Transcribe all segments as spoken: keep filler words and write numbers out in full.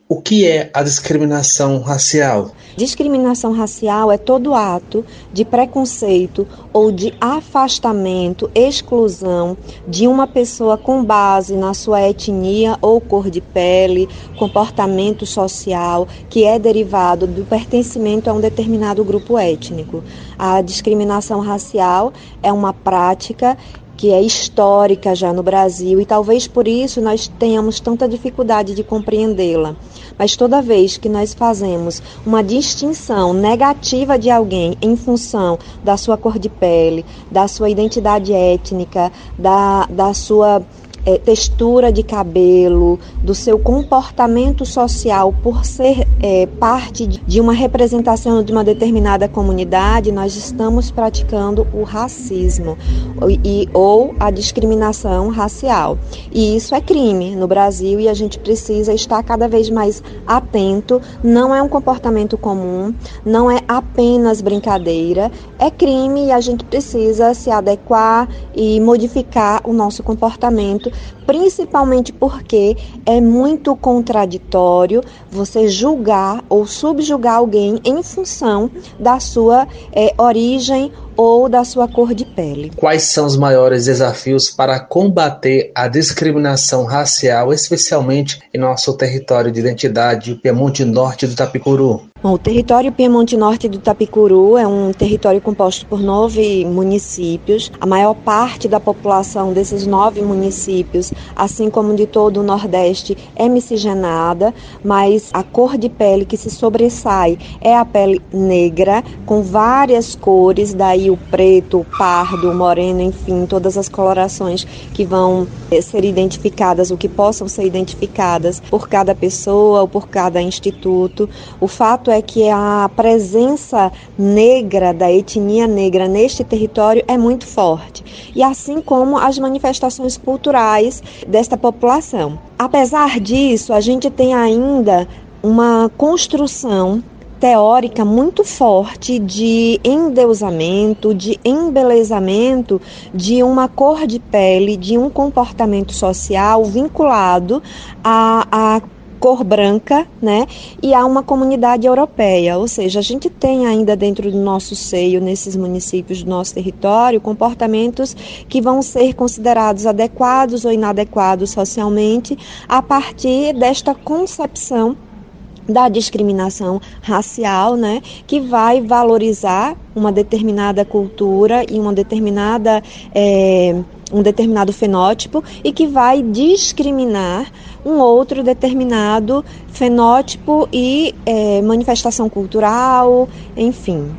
O que é a discriminação racial? Discriminação racial é todo ato de preconceito ou de afastamento, exclusão de uma pessoa com base na sua etnia ou cor de pele, comportamento social, que é derivado do pertencimento a um determinado grupo étnico. A discriminação racial é uma prática que é histórica já no Brasil e talvez por isso nós tenhamos tanta dificuldade de compreendê-la. Mas toda vez que nós fazemos uma distinção negativa de alguém em função da sua cor de pele, da sua identidade étnica, da, da sua é, textura de cabelo, do seu comportamento social por ser é, parte de uma representação de uma determinada comunidade, nós estamos praticando o racismo e, ou a discriminação racial. E isso é crime no Brasil e a gente precisa estar cada vez mais atento. Não é um comportamento comum, não é apenas brincadeira, é crime e a gente precisa se adequar e modificar o nosso comportamento, principalmente porque é muito contraditório você julgar ou subjugar alguém em função da sua é, origem ou da sua cor de pele. Quais são os maiores desafios para combater a discriminação racial, especialmente em nosso território de identidade, o Piemonte Norte do Itapicuru? Bom, o território Piemonte Norte do Itapicuru é um território composto por nove municípios. A maior parte da população desses nove municípios, assim como de todo o Nordeste, é miscigenada, mas a cor de pele que se sobressai é a pele negra, com várias cores, daí o preto, o pardo, o moreno, enfim, todas as colorações que vão ser identificadas, ou que possam ser identificadas por cada pessoa ou por cada instituto. O fato é que a presença negra, da etnia negra neste território é muito forte, e assim como as manifestações culturais desta população. Apesar disso, a gente tem ainda uma construção teórica muito forte de endeusamento, de embelezamento de uma cor de pele, de um comportamento social vinculado a, a cor branca, né, e a uma comunidade europeia, ou seja, a gente tem ainda dentro do nosso seio, nesses municípios do nosso território, comportamentos que vão ser considerados adequados ou inadequados socialmente a partir desta concepção da discriminação racial, né, que vai valorizar uma determinada cultura e uma determinada, é, um determinado fenótipo e que vai discriminar um outro determinado fenótipo e é, manifestação cultural, enfim.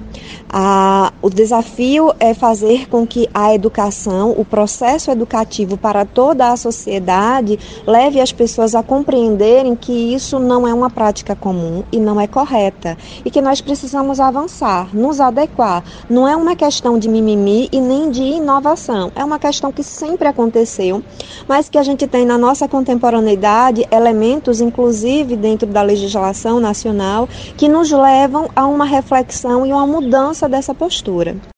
A, o desafio é fazer com que a educação, o processo educativo para toda a sociedade leve as pessoas a compreenderem que isso não é uma prática comum e não é correta e que nós precisamos avançar, nos adequar. Não é uma questão de mimimi e nem de inovação, é uma questão que sempre aconteceu, mas que a gente tem na nossa contemporaneidade elementos, inclusive dentro da legislação nacional, que nos levam a uma reflexão e uma mudança dessa postura.